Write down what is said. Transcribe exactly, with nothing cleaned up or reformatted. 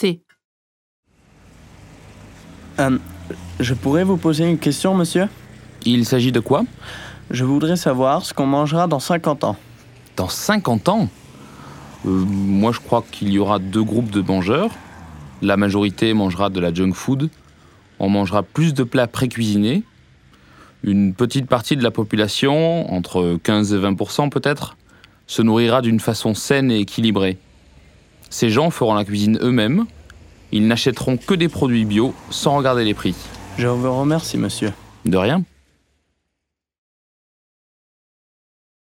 C. Euh, je pourrais vous poser une question, monsieur ? Il s'agit de quoi ? Je voudrais savoir ce qu'on mangera dans cinquante ans. Dans cinquante ans ? euh, Moi, je crois qu'il y aura deux groupes de mangeurs. La majorité mangera de la junk food. On mangera plus de plats pré-cuisinés. Une petite partie de la population, entre quinze et vingt pour cent peut-être, se nourrira d'une façon saine et équilibrée. Ces gens feront la cuisine eux-mêmes. Ils n'achèteront que des produits bio sans regarder les prix. Je vous remercie, monsieur. De rien.